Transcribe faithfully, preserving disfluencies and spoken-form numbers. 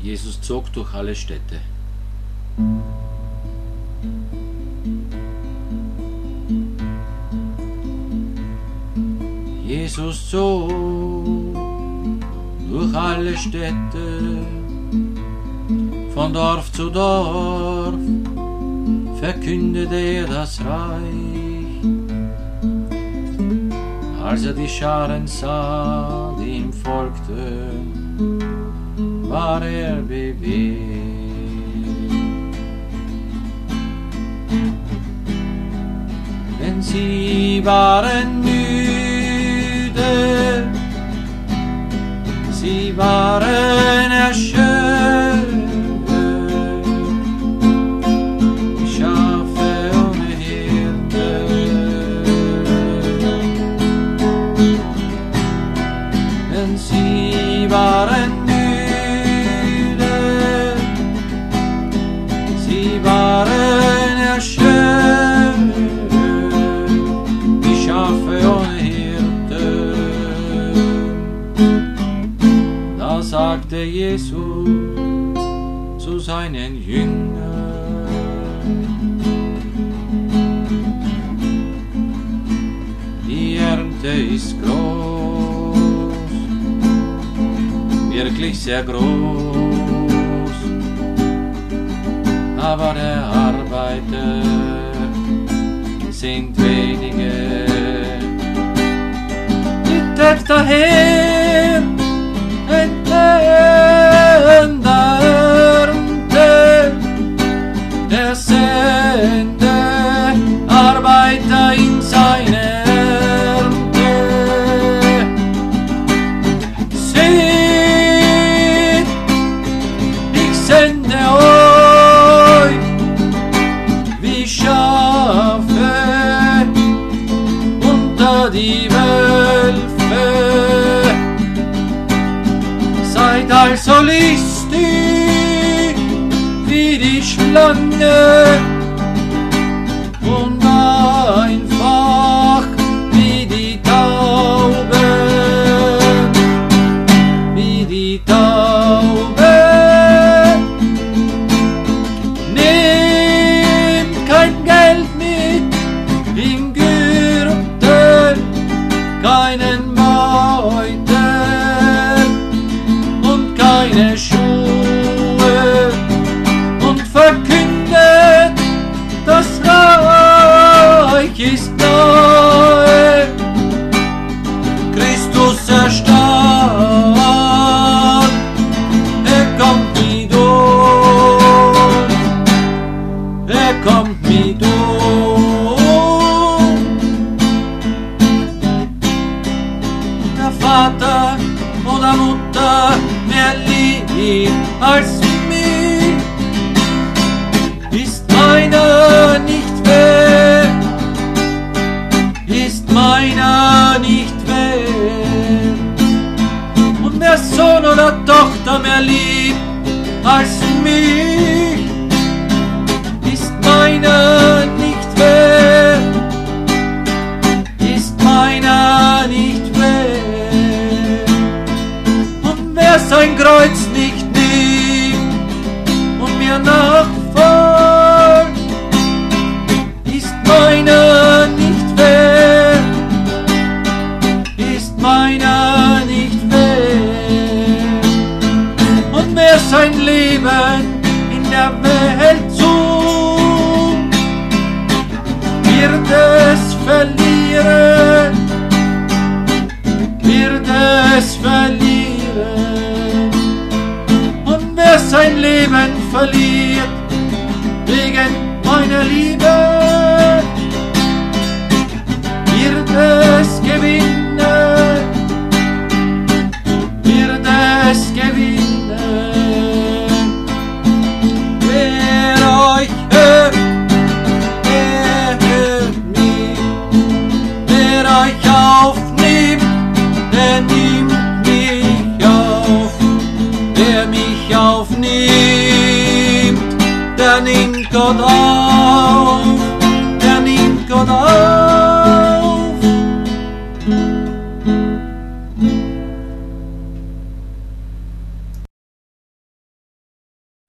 Jesus zog durch alle Städte. Jesus zog durch alle Städte, von Dorf zu Dorf verkündete er das Reich. Als er die Scharen sah, die ihm folgten, war er bewegt. Denn sie waren müde, sie waren erschöpft, wie Schafe ohne Hirte. Denn sie waren müde, sie waren erschöpft, wie Schafe ohne Hirte. Da sagte Jesus zu seinen Jüngern: Die Ernte ist groß, wirklich sehr groß, aber der Arbeiter sind wenige. Bittet daher ein Herrn der Ernte, der sende Arbeiter in seine Ernte. Seht, ich sende euch wie Schafe unter die Wölfe. Seid also listig wie die Schlange und einfach wie die Taube, wie die Taube. Nehmt kein Geld mit im Gürtel, keinen Beutel und keine Schuhe, und verkündet, das Reich ist nahe. Christus erstand, er kommt mit uns, er kommt mit uns. Der Vater oder Mutter mehr liebt als mich, ist meiner nicht wert, ist meiner nicht wert. Und wer Sohn oder Tochter mehr liebt als mich, ist meiner nicht wert, ist meiner nicht wert. Und wer sein Kreuz nicht nimmt und mir nachfolgt, ist meiner nicht wert, ist meiner nicht wert. Und wer sein Leben in der Welt sucht, wird es verlieren, wird es verlieren. Und wer sein Leben verliert wegen meiner Liebe, wird es gewinnen, wird es gewinnen. Wer euch hört, der hört mich. Wer euch aufnimmt, der nimmt mich auf. Wer mich aufnimmt, der nimmt Gott auf.